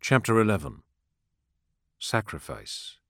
Chapter 11. Sacrifice.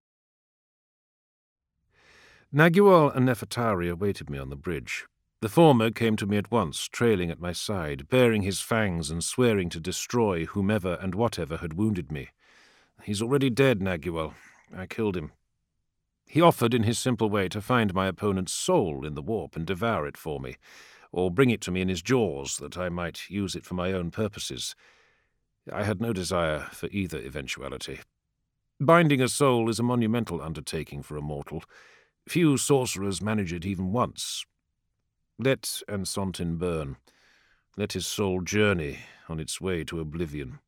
Nagual and Nefertari awaited me on the bridge. The former came to me at once, trailing at my side, baring his fangs and swearing to destroy whomever and whatever had wounded me. "He's already dead, Nagual. I killed him." He offered in his simple way to find my opponent's soul in the warp and devour it for me, or bring it to me in his jaws that I might use it for my own purposes. I had no desire for either eventuality. Binding a soul is a monumental undertaking for a mortal. Few sorcerers manage it even once. Let Ansontin burn. Let his soul journey on its way to oblivion.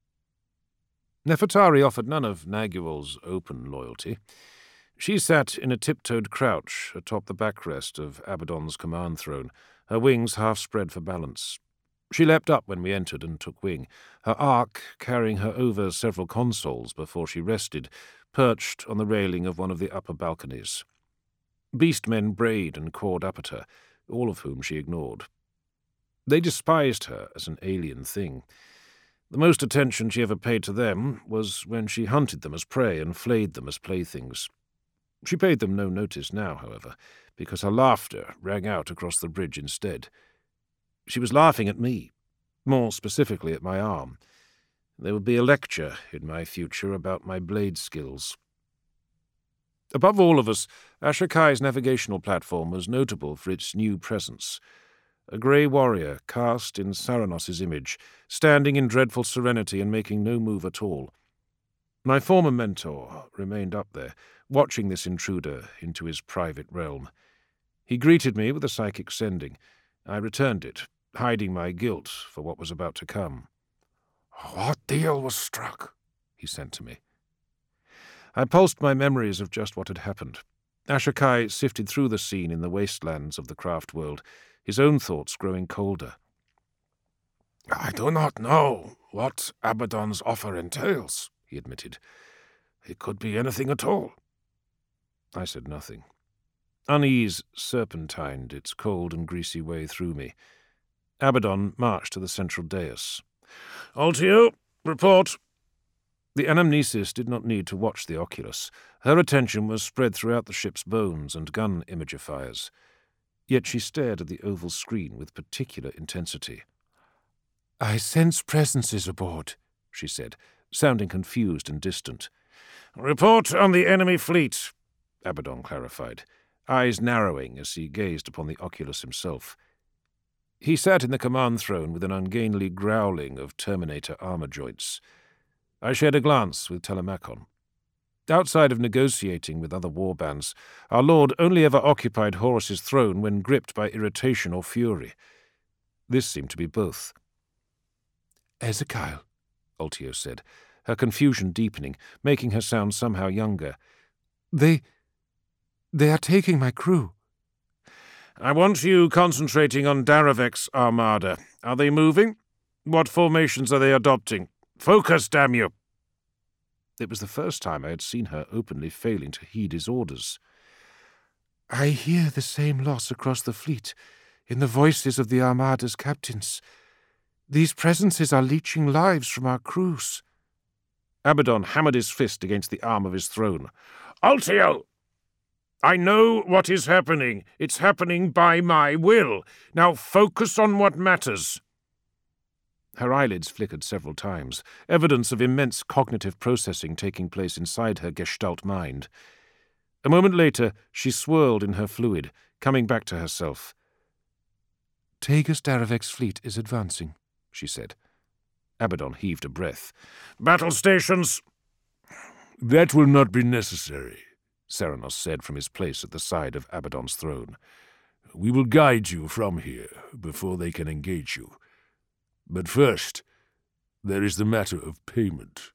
Nefertari offered none of Nagual's open loyalty. She sat in a tiptoed crouch atop the backrest of Abaddon's command throne, her wings half spread for balance. She leapt up when we entered and took wing, her arc carrying her over several consoles before she rested, perched on the railing of one of the upper balconies. Beastmen brayed and cawed up at her, all of whom she ignored. They despised her as an alien thing. The most attention she ever paid to them was when she hunted them as prey and flayed them as playthings. She paid them no notice now, however, because her laughter rang out across the bridge instead. She was laughing at me, more specifically at my arm. There would be a lecture in my future about my blade skills. Above all of us, Ashokai's navigational platform was notable for its new presence. A grey warrior cast in Saranos' image, standing in dreadful serenity and making no move at all. My former mentor remained up there, watching this intruder into his private realm. He greeted me with a psychic sending. I returned it, hiding my guilt for what was about to come. "What deal was struck?" he sent to me. I pulsed my memories of just what had happened. Ashokai sifted through the scene in the wastelands of the craft world, his own thoughts growing colder. "I do not know what Abaddon's offer entails," he admitted. "It could be anything at all." I said nothing. Unease serpentined its cold and greasy way through me. Abaddon marched to the central dais. "Altio, report." The anamnesis did not need to watch the oculus. Her attention was spread throughout the ship's bones and gun imagifiers. Yet she stared at the oval screen with particular intensity. "I sense presences aboard," she said, sounding confused and distant. "Report on the enemy fleet," Abaddon clarified, eyes narrowing as he gazed upon the oculus himself. He sat in the command throne with an ungainly growling of Terminator armor joints. I shared a glance with Telemachon. Outside of negotiating with other warbands, our lord only ever occupied Horus's throne when gripped by irritation or fury. This seemed to be both. "Ezekiel," Altio said, her confusion deepening, making her sound somehow younger. They are taking my crew." "I want you concentrating on Daravek's armada. Are they moving? What formations are they adopting? Focus, damn you!" It was the first time I had seen her openly failing to heed his orders. "I hear the same loss across the fleet, in the voices of the armada's captains. These presences are leeching lives from our crews." Abaddon hammered his fist against the arm of his throne. "Altio! I know what is happening. It's happening by my will. Now focus on what matters." Her eyelids flickered several times, evidence of immense cognitive processing taking place inside her gestalt mind. A moment later, she swirled in her fluid, coming back to herself. "Tagus Daravek's fleet is advancing," she said. Abaddon heaved a breath. "Battle stations!" "That will not be necessary," Saranos said from his place at the side of Abaddon's throne. "We will guide you from here before they can engage you. But first, there is the matter of payment."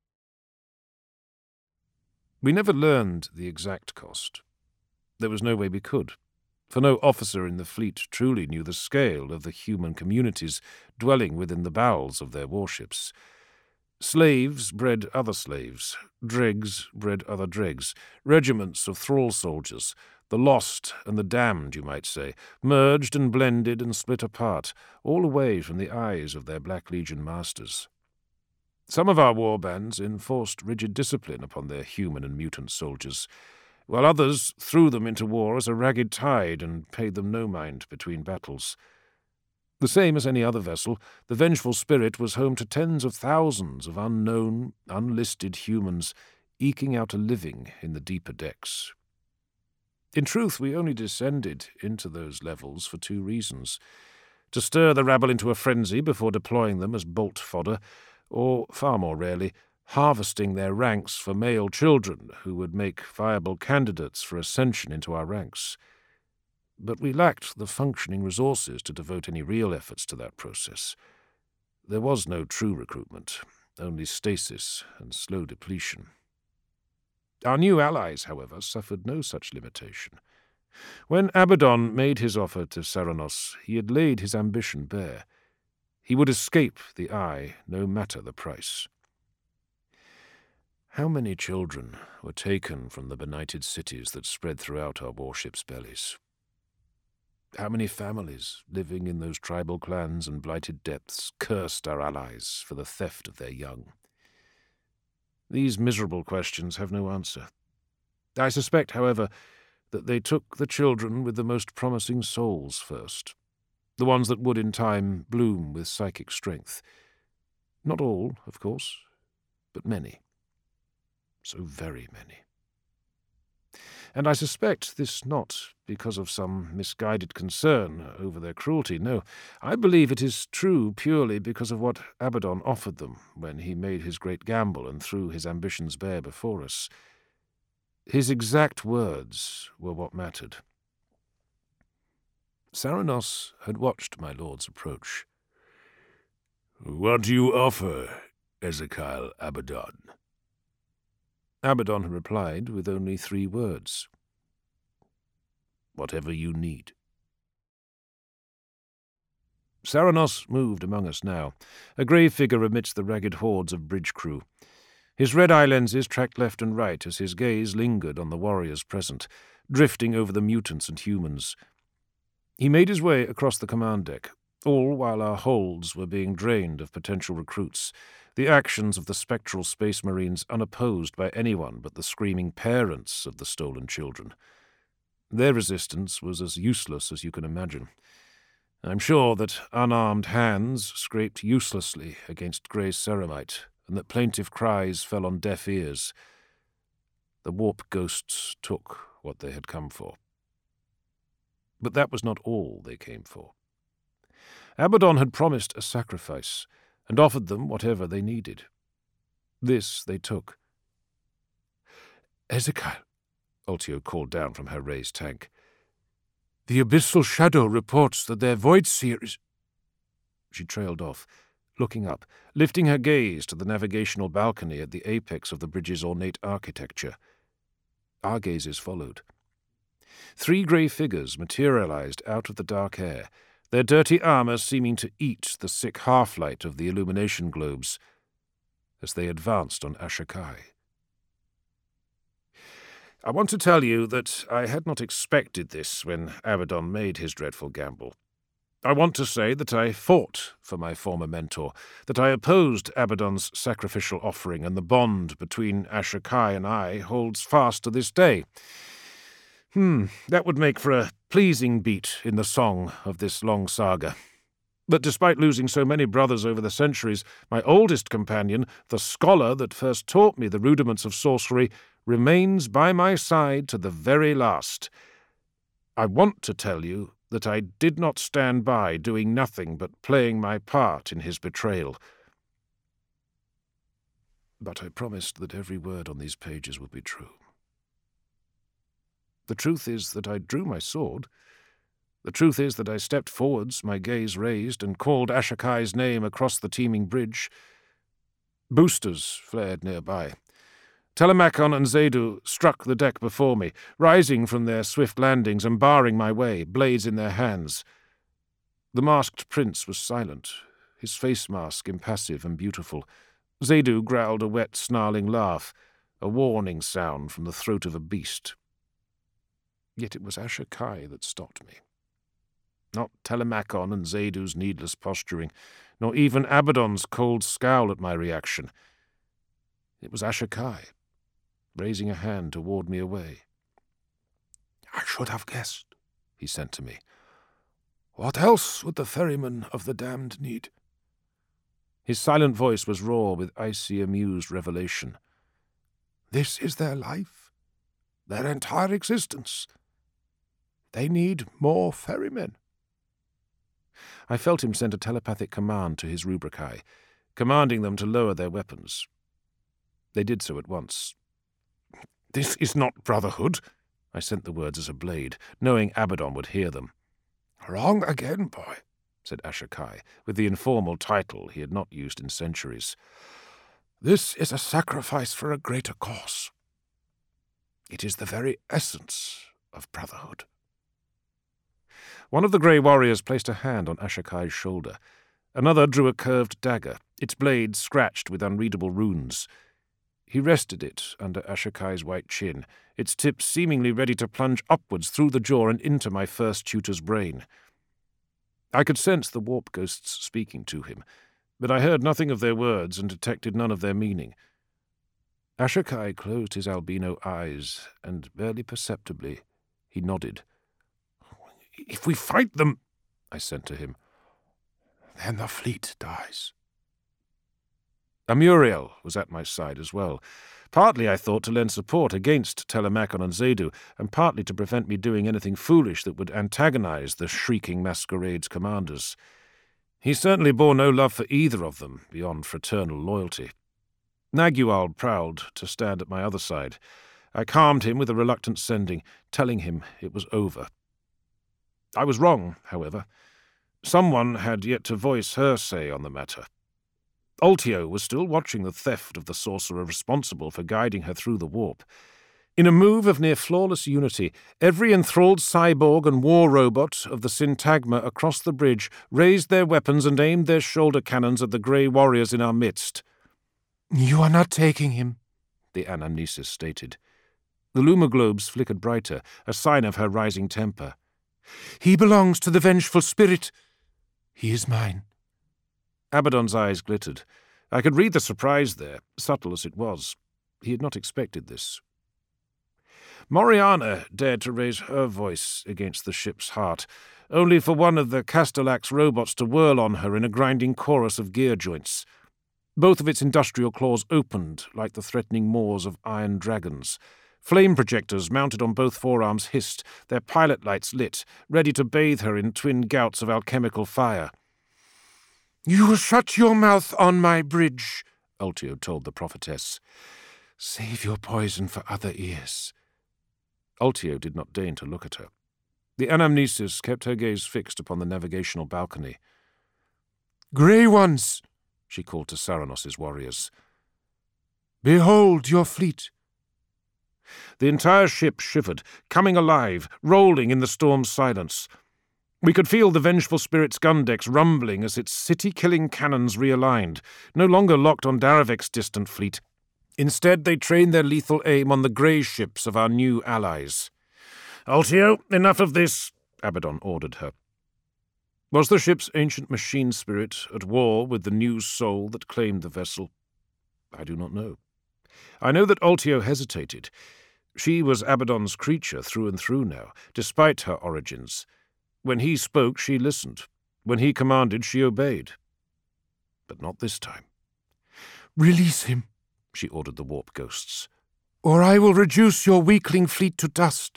We never learned the exact cost. There was no way we could, for no officer in the fleet truly knew the scale of the human communities dwelling within the bowels of their warships. Slaves bred other slaves, dregs bred other dregs, regiments of thrall soldiers, the lost and the damned, you might say, merged and blended and split apart, all away from the eyes of their Black Legion masters. Some of our war bands enforced rigid discipline upon their human and mutant soldiers, while others threw them into war as a ragged tide and paid them no mind between battles. The same as any other vessel, the Vengeful Spirit was home to tens of thousands of unknown, unlisted humans eking out a living in the deeper decks. In truth, we only descended into those levels for two reasons: to stir the rabble into a frenzy before deploying them as bolt fodder, or, far more rarely, harvesting their ranks for male children who would make viable candidates for ascension into our ranks. But we lacked the functioning resources to devote any real efforts to that process. There was no true recruitment, only stasis and slow depletion. Our new allies, however, suffered no such limitation. When Abaddon made his offer to Ceranos, he had laid his ambition bare. He would escape the Eye, no matter the price. How many children were taken from the benighted cities that spread throughout our warships' bellies? How many families, living in those tribal clans and blighted depths, cursed our allies for the theft of their young? These miserable questions have no answer. I suspect, however, that they took the children with the most promising souls first, the ones that would in time bloom with psychic strength. Not all, of course, but many. So very many. And I suspect this not because of some misguided concern over their cruelty. No, I believe it is true purely because of what Abaddon offered them when he made his great gamble and threw his ambitions bare before us. His exact words were what mattered. Ceranos had watched my lord's approach. "What do you offer, Ezekiel Abaddon?" Abaddon had replied with only 3 words. "Whatever you need." Ceranos moved among us now, a grey figure amidst the ragged hordes of bridge crew. His red eye lenses tracked left and right as his gaze lingered on the warriors present, drifting over the mutants and humans. He made his way across the command deck, all while our holds were being drained of potential recruits, the actions of the spectral space marines unopposed by anyone but the screaming parents of the stolen children. Their resistance was as useless as you can imagine. I'm sure that unarmed hands scraped uselessly against grey ceramite, and that plaintive cries fell on deaf ears. The warp ghosts took what they had come for. But that was not all they came for. Abaddon had promised a sacrifice, and offered them whatever they needed. This they took. "Ezekiel," Ultio called down from her raised tank, "the Abyssal Shadow reports that their Void Seer is—" She trailed off, looking up, lifting her gaze to the navigational balcony at the apex of the bridge's ornate architecture. Our gazes followed. 3 grey figures materialized out of the dark air, their dirty armor seeming to eat the sick half-light of the illumination globes as they advanced on Ashokai. I want to tell you that I had not expected this when Abaddon made his dreadful gamble. I want to say that I fought for my former mentor, that I opposed Abaddon's sacrificial offering, and the bond between Ashokai and I holds fast to this day. That would make for a pleasing beat in the song of this long saga. But despite losing so many brothers over the centuries, my oldest companion, the scholar that first taught me the rudiments of sorcery, remains by my side to the very last. I want to tell you that I did not stand by doing nothing but playing my part in his betrayal. But I promised that every word on these pages would be true. The truth is that I drew my sword. The truth is that I stepped forwards, my gaze raised, and called Ashokai's name across the teeming bridge. Boosters flared nearby. Telemachon and Zedu struck the deck before me, rising from their swift landings and barring my way, blades in their hands. The masked prince was silent, his face mask impassive and beautiful. Zedu growled a wet, snarling laugh, a warning sound from the throat of a beast. Yet it was Ashokai that stopped me. Not Telemachon and Zedu's needless posturing, nor even Abaddon's cold scowl at my reaction. It was Ashokai, raising a hand to ward me away. "I should have guessed," he said to me. "What else would the ferryman of the damned need?" His silent voice was raw with icy, amused revelation. "This is their life, their entire existence. They need more ferrymen." I felt him send a telepathic command to his Rubricae, commanding them to lower their weapons. They did so at once. "This is not brotherhood," I sent the words as a blade, knowing Abaddon would hear them. "Wrong again, boy," said Ashokai, with the informal title he had not used in centuries. "This is a sacrifice for a greater cause. It is the very essence of brotherhood." One of the grey warriors placed a hand on Ashokai's shoulder. Another drew a curved dagger, its blade scratched with unreadable runes. He rested it under Ashokai's white chin, its tip seemingly ready to plunge upwards through the jaw and into my first tutor's brain. I could sense the warp ghosts speaking to him, but I heard nothing of their words and detected none of their meaning. Ashokai closed his albino eyes, and barely perceptibly he nodded. "If we fight them," I said to him, "then the fleet dies." Amuriel was at my side as well, partly, I thought, to lend support against Telemachon and Zedu, and partly to prevent me doing anything foolish that would antagonize the shrieking masquerade's commanders. He certainly bore no love for either of them, beyond fraternal loyalty. Nagual prowled to stand at my other side. I calmed him with a reluctant sending, telling him it was over. I was wrong, however. Someone had yet to voice her say on the matter. Ultio was still watching the theft of the sorcerer responsible for guiding her through the warp. In a move of near-flawless unity, every enthralled cyborg and war robot of the syntagma across the bridge raised their weapons and aimed their shoulder cannons at the grey warriors in our midst. "You are not taking him," the anamnesis stated. The lumoglobes flickered brighter, a sign of her rising temper. "He belongs to the vengeful spirit. He is mine." Abaddon's eyes glittered. I could read the surprise there, subtle as it was. He had not expected this. Moriana dared to raise her voice against the ship's heart, only for one of the Castellax robots to whirl on her in a grinding chorus of gear joints. Both of its industrial claws opened like the threatening maws of iron dragons. Flame projectors mounted on both forearms hissed, their pilot lights lit, ready to bathe her in twin gouts of alchemical fire. "You shut your mouth on my bridge," Ultio told the prophetess. "Save your poison for other ears." Ultio did not deign to look at her. The anamnesis kept her gaze fixed upon the navigational balcony. "Grey Ones," she called to Saranos' warriors. "Behold your fleet." The entire ship shivered, coming alive, rolling in the storm's silence. We could feel the vengeful spirit's gun decks rumbling as its city-killing cannons realigned, no longer locked on Daravek's distant fleet. Instead, they trained their lethal aim on the grey ships of our new allies. "Ultio, enough of this," Abaddon ordered her. Was the ship's ancient machine spirit at war with the new soul that claimed the vessel? I do not know. I know that Ultio hesitated. She was Abaddon's creature through and through now, despite her origins. When he spoke, she listened. When he commanded, she obeyed. But not this time. "Release him," she ordered the warp ghosts, "or I will reduce your weakling fleet to dust."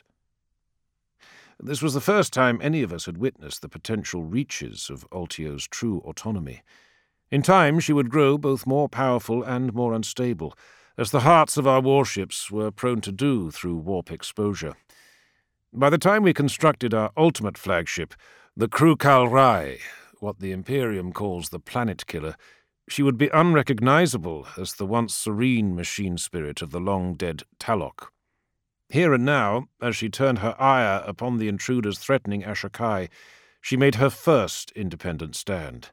This was the first time any of us had witnessed the potential reaches of Ultio's true autonomy. In time, she would grow both more powerful and more unstable, as the hearts of our warships were prone to do through warp exposure. By the time we constructed our ultimate flagship, the Krukal Rai, what the Imperium calls the Planet Killer, she would be unrecognizable as the once serene machine spirit of the long-dead Talok. Here and now, as she turned her ire upon the intruders threatening Ashokai, she made her first independent stand.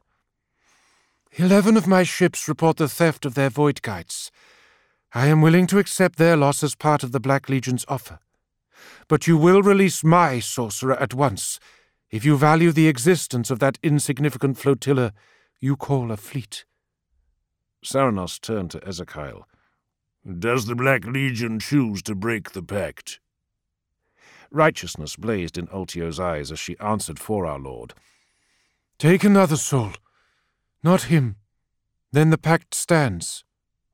11 of my ships report the theft of their void guides. I am willing to accept their loss as part of the Black Legion's offer. But you will release my sorcerer at once, if you value the existence of that insignificant flotilla you call a fleet." Saranos turned to Ezekiel. "Does the Black Legion choose to break the pact?" Righteousness blazed in Ultio's eyes as she answered for our Lord. "Take another soul. Not him. Then the pact stands."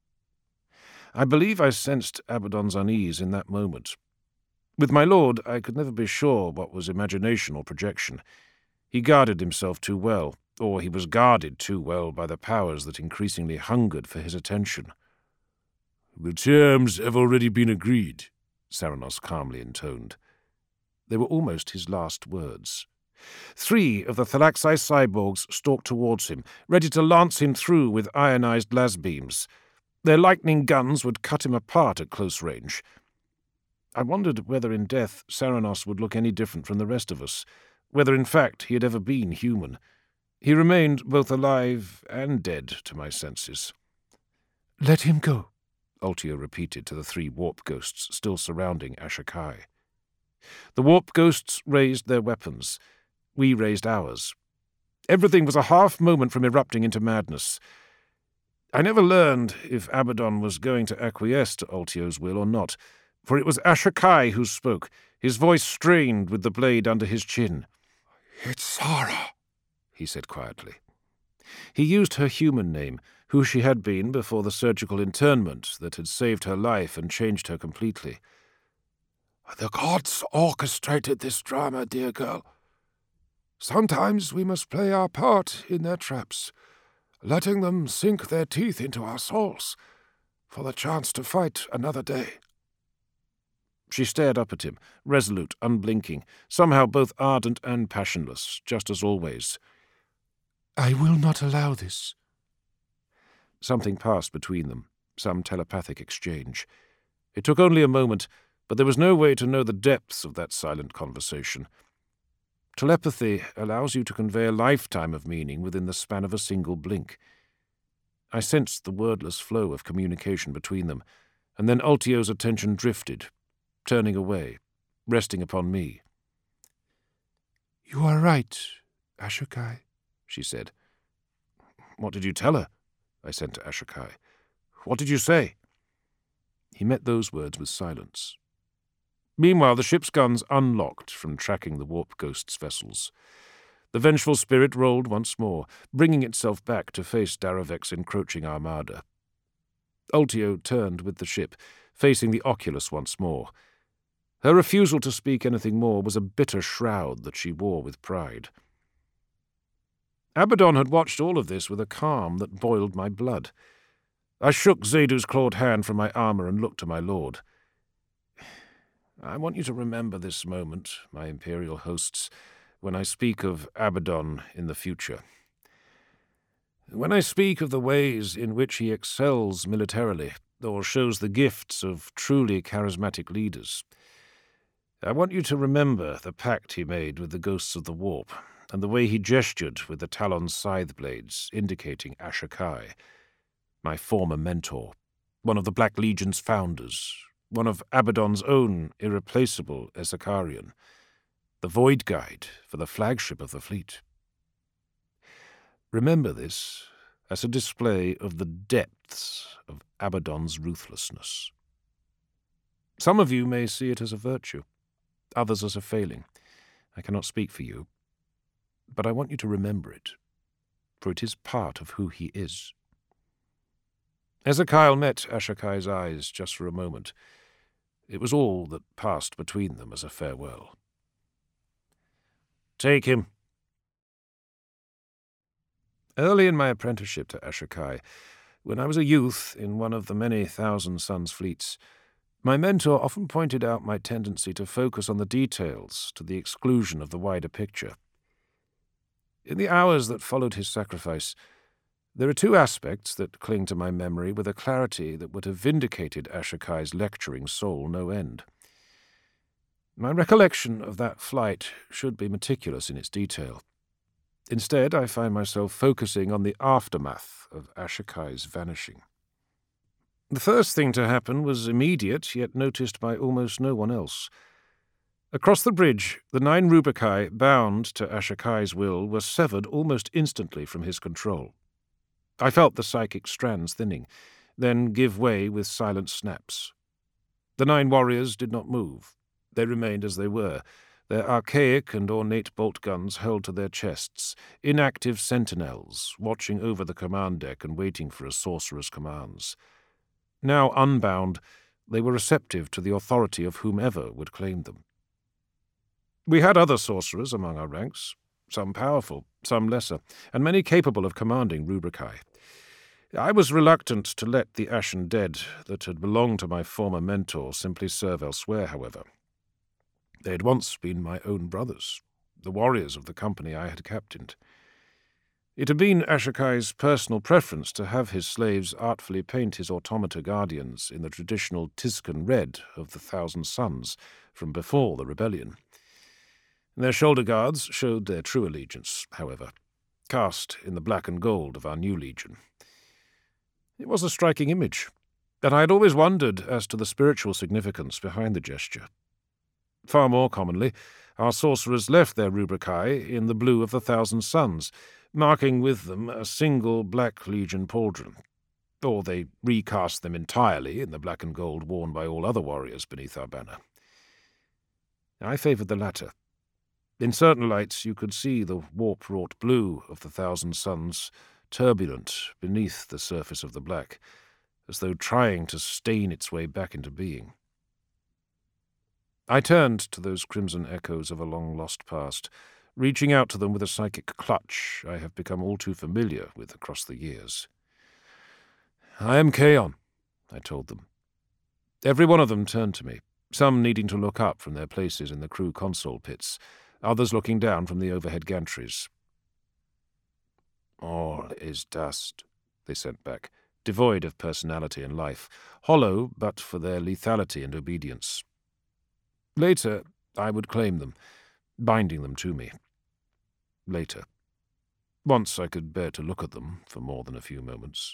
I believe I sensed Abaddon's unease in that moment. With my lord, I could never be sure what was imagination or projection. He guarded himself too well, or he was guarded too well by the powers that increasingly hungered for his attention. "The terms have already been agreed," Saranos calmly intoned. They were almost his last words. 3 of the Thalaxai cyborgs stalked towards him, ready to lance him through with ionized las-beams. Their lightning guns would cut him apart at close range. I wondered whether in death Saranos would look any different from the rest of us, whether in fact he had ever been human. He remained both alive and dead to my senses. "Let him go," Ultio repeated to the 3 warp ghosts still surrounding Ashokai. The warp ghosts raised their weapons. We raised ours. Everything was a half moment from erupting into madness. I never learned if Abaddon was going to acquiesce to Ultio's will or not, for it was Ashokai who spoke, his voice strained with the blade under his chin. "It's Sara," he said quietly. He used her human name, who she had been before the surgical internment that had saved her life and changed her completely. "The gods orchestrated this drama, dear girl. Sometimes we must play our part in their traps, letting them sink their teeth into our souls for the chance to fight another day." She stared up at him, resolute, unblinking, somehow both ardent and passionless, just as always. "I will not allow this." Something passed between them, some telepathic exchange. It took only a moment, but there was no way to know the depths of that silent conversation. Telepathy allows you to convey a lifetime of meaning within the span of a single blink. I sensed the wordless flow of communication between them, and then Ultio's attention drifted, turning away, resting upon me. "You are right, Ashokai," she said. "What did you tell her?" I said to Ashokai. "What did you say?" He met those words with silence. Meanwhile, the ship's guns unlocked from tracking the warp ghost's vessels. The vengeful spirit rolled once more, bringing itself back to face Darovek's encroaching armada. Ultio turned with the ship, facing the Oculus once more. Her refusal to speak anything more was a bitter shroud that she wore with pride. Abaddon had watched all of this with a calm that boiled my blood. I shook Zedu's clawed hand from my armor and looked to my lord. "I want you to remember this moment, my imperial hosts, when I speak of Abaddon in the future. When I speak of the ways in which he excels militarily, or shows the gifts of truly charismatic leaders, I want you to remember the pact he made with the ghosts of the warp, and the way he gestured with the Talon's scythe blades, indicating Ashokai, my former mentor, one of the Black Legion's founders, one of Abaddon's own irreplaceable Ezekarian, the Void Guide for the flagship of the fleet. Remember this as a display of the depths of Abaddon's ruthlessness. Some of you may see it as a virtue, others as a failing. I cannot speak for you, but I want you to remember it, for it is part of who he is." Ezekiel met Ashokai's eyes just for a moment. It was all that passed between them as a farewell. "Take him." Early in my apprenticeship to Ashokai, when I was a youth in one of the many Thousand Suns fleets, my mentor often pointed out my tendency to focus on the details to the exclusion of the wider picture. In the hours that followed his sacrifice, there are 2 aspects that cling to my memory with a clarity that would have vindicated Ashokai's lecturing soul no end. My recollection of that flight should be meticulous in its detail. Instead, I find myself focusing on the aftermath of Ashokai's vanishing. The first thing to happen was immediate, yet noticed by almost no one else. Across the bridge, the 9 Rubricae, bound to Ashakai's will, were severed almost instantly from his control. I felt the psychic strands thinning, then give way with silent snaps. The 9 warriors did not move. They remained as they were, their archaic and ornate bolt guns held to their chests, inactive sentinels, watching over the command deck and waiting for a sorcerer's commands. Now unbound, they were receptive to the authority of whomever would claim them. We had other sorcerers among our ranks, some powerful, some lesser, and many capable of commanding Rubricae. I was reluctant to let the ashen dead that had belonged to my former mentor simply serve elsewhere, however. They had once been my own brothers, the warriors of the company I had captained. It had been Ashakai's personal preference to have his slaves artfully paint his automata guardians in the traditional Tiscan red of the 1,000 Suns from before the rebellion. Their shoulder guards showed their true allegiance, however, cast in the black and gold of our new legion. It was a striking image, and I had always wondered as to the spiritual significance behind the gesture. Far more commonly, our sorcerers left their Rubricae in the blue of the 1,000 Suns, marking with them a single Black Legion pauldron, or they recast them entirely in the black and gold worn by all other warriors beneath our banner. I favoured the latter. In certain lights you could see the warp-wrought blue of the 1,000 Suns turbulent beneath the surface of the black, as though trying to stain its way back into being. I turned to those crimson echoes of a long-lost past, reaching out to them with a psychic clutch I have become all too familiar with across the years. "I am Kaon," I told them. Every one of them turned to me, some needing to look up from their places in the crew console pits, others looking down from the overhead gantries. "All is dust," they sent back, devoid of personality and life, hollow but for their lethality and obedience. Later, I would claim them, binding them to me. Later. Once I could bear to look at them for more than a few moments.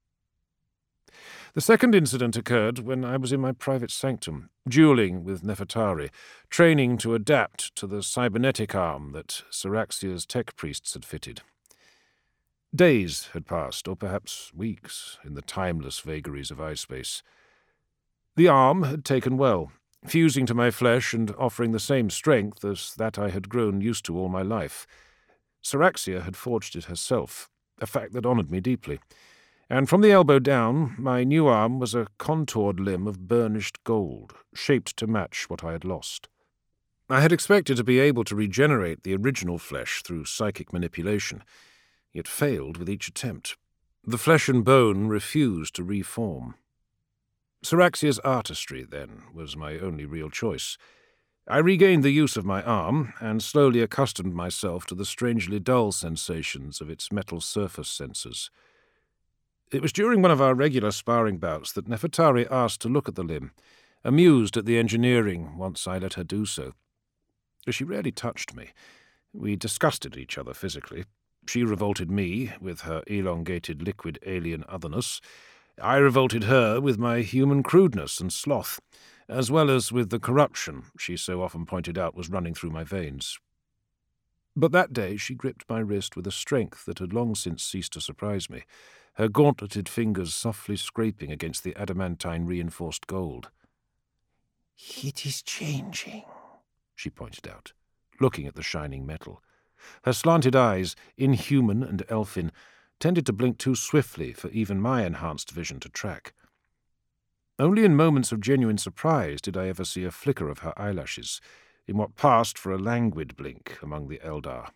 The second incident occurred when I was in my private sanctum, duelling with Nefertari, training to adapt to the cybernetic arm that Syraxia's tech priests had fitted. Days had passed, or perhaps weeks, in the timeless vagaries of iSpace. The arm had taken well, fusing to my flesh and offering the same strength as that I had grown used to all my life. Syraxia had forged it herself, a fact that honoured me deeply, and from the elbow down, my new arm was a contoured limb of burnished gold, shaped to match what I had lost. I had expected to be able to regenerate the original flesh through psychic manipulation, yet failed with each attempt. The flesh and bone refused to reform. Syraxia's artistry, then, was my only real choice. I regained the use of my arm, and slowly accustomed myself to the strangely dull sensations of its metal surface sensors. It was during one of our regular sparring bouts that Nefertari asked to look at the limb, amused at the engineering once I let her do so. She rarely touched me. We disgusted each other physically. She revolted me with her elongated liquid alien otherness. I revolted her with my human crudeness and sloth, as well as with the corruption she so often pointed out was running through my veins. But that day she gripped my wrist with a strength that had long since ceased to surprise me, her gauntleted fingers softly scraping against the adamantine-reinforced gold. "It is changing," she pointed out, looking at the shining metal. Her slanted eyes, inhuman and elfin, tended to blink too swiftly for even my enhanced vision to track. Only in moments of genuine surprise did I ever see a flicker of her eyelashes, in what passed for a languid blink among the Eldar.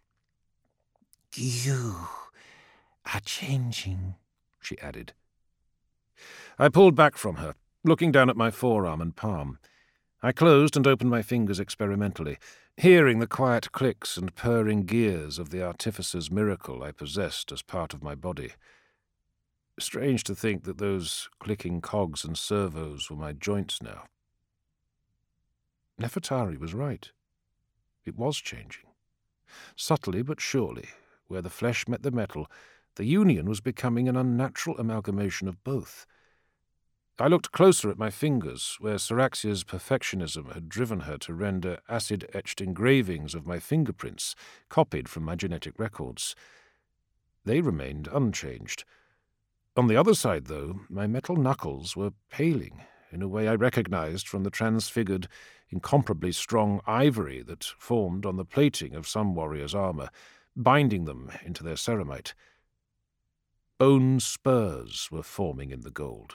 "You are changing," she added. I pulled back from her, looking down at my forearm and palm. I closed and opened my fingers experimentally, hearing the quiet clicks and purring gears of the artificer's miracle I possessed as part of my body. Strange to think that those clicking cogs and servos were my joints now. Nefertari was right. It was changing. Subtly but surely, where the flesh met the metal, the union was becoming an unnatural amalgamation of both. I looked closer at my fingers, where Syraxia's perfectionism had driven her to render acid-etched engravings of my fingerprints, copied from my genetic records. They remained unchanged. On the other side, though, my metal knuckles were paling in a way I recognized from the transfigured, incomparably strong ivory that formed on the plating of some warriors' armor, binding them into their ceramite. Bone spurs were forming in the gold.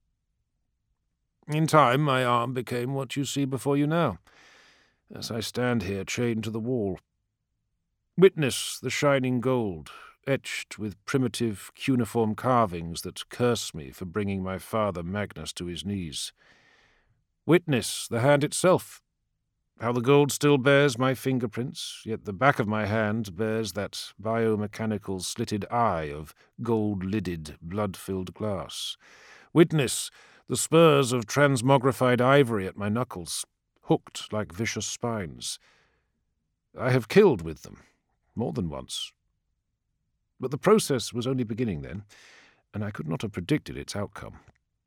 In time, my arm became what you see before you now, as I stand here chained to the wall. Witness the shining gold, etched with primitive cuneiform carvings that curse me for bringing my father Magnus to his knees. Witness the hand itself, how the gold still bears my fingerprints, yet the back of my hand bears that biomechanical slitted eye of gold-lidded, blood-filled glass. Witness the spurs of transmogrified ivory at my knuckles, hooked like vicious spines. I have killed with them, more than once. But the process was only beginning then, and I could not have predicted its outcome.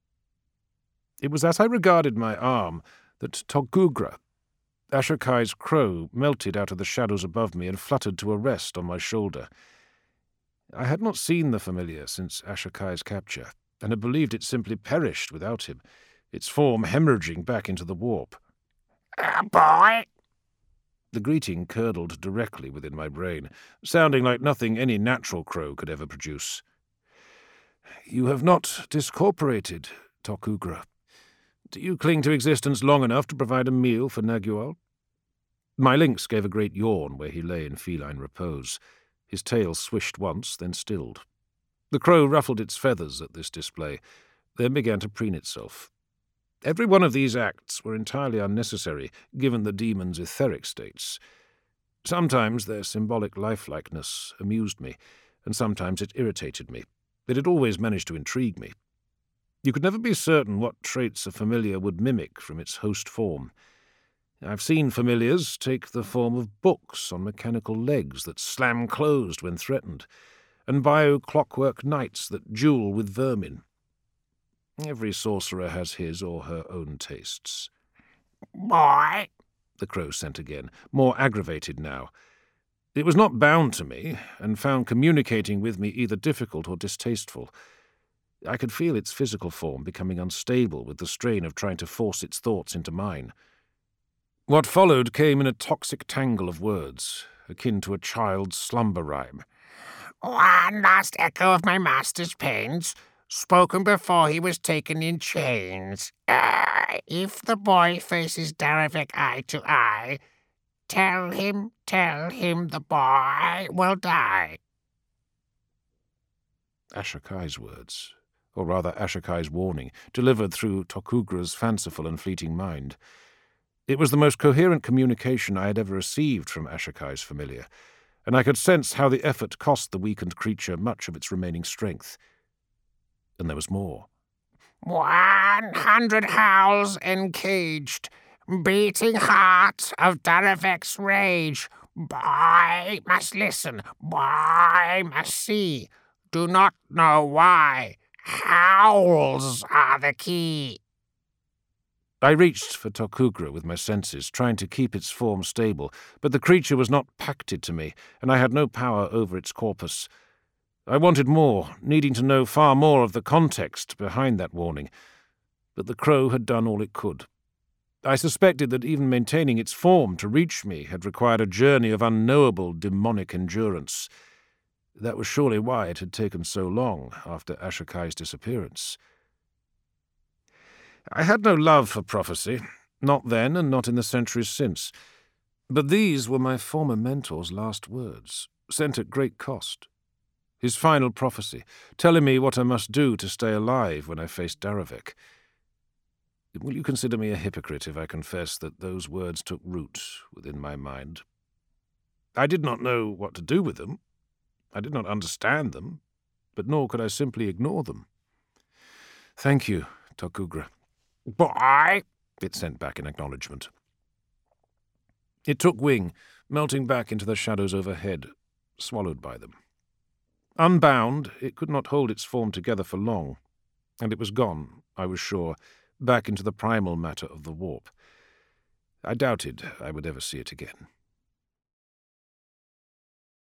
It was as I regarded my arm that Toghugra, Ashokai's crow, melted out of the shadows above me and fluttered to a rest on my shoulder. I had not seen the familiar since Ashokai's capture, and had believed it simply perished without him, its form hemorrhaging back into the warp. Boy! The greeting curdled directly within my brain, sounding like nothing any natural crow could ever produce. You have not discorporated, Toghugra. Do you cling to existence long enough to provide a meal for Nagual? My lynx gave a great yawn where he lay in feline repose. His tail swished once, then stilled. The crow ruffled its feathers at this display, then began to preen itself. Every one of these acts were entirely unnecessary, given the demon's etheric states. Sometimes their symbolic lifelikeness amused me, and sometimes it irritated me, but it always managed to intrigue me. You could never be certain what traits a familiar would mimic from its host form. I've seen familiars take the form of books on mechanical legs that slam closed when threatened, and bio-clockwork knights that duel with vermin. Every sorcerer has his or her own tastes. Boy! The crow sent again, more aggravated now. It was not bound to me, and found communicating with me either difficult or distasteful. I could feel its physical form becoming unstable with the strain of trying to force its thoughts into mine. What followed came in a toxic tangle of words, akin to a child's slumber rhyme. One last echo of my master's pains, spoken before he was taken in chains. If the boy faces Daravek eye to eye, tell him the boy will die. Ashokai's words, or rather Ashokai's warning, delivered through Toghugra's fanciful and fleeting mind. It was the most coherent communication I had ever received from Ashokai's familiar, and I could sense how the effort cost the weakened creature much of its remaining strength. And there was more. 100 howls encaged, beating heart of Daravek's rage. Boy must listen, boy must see. Do not know why. Howls are the key. I reached for Toghugra with my senses, trying to keep its form stable, but the creature was not pacted to me, and I had no power over its corpus. I wanted more, needing to know far more of the context behind that warning, but the crow had done all it could. I suspected that even maintaining its form to reach me had required a journey of unknowable demonic endurance. That was surely why it had taken so long after Ashokai's disappearance. I had no love for prophecy, not then and not in the centuries since, but these were my former mentor's last words, sent at great cost. His final prophecy, telling me what I must do to stay alive when I faced Daravek. Will you consider me a hypocrite if I confess that those words took root within my mind? I did not know what to do with them. I did not understand them, but nor could I simply ignore them. Thank you, Toghugra. Boy! It sent back in acknowledgement. It took wing, melting back into the shadows overhead, swallowed by them. Unbound, it could not hold its form together for long. and it was gone, I was sure, back into the primal matter of the warp. I doubted I would ever see it again.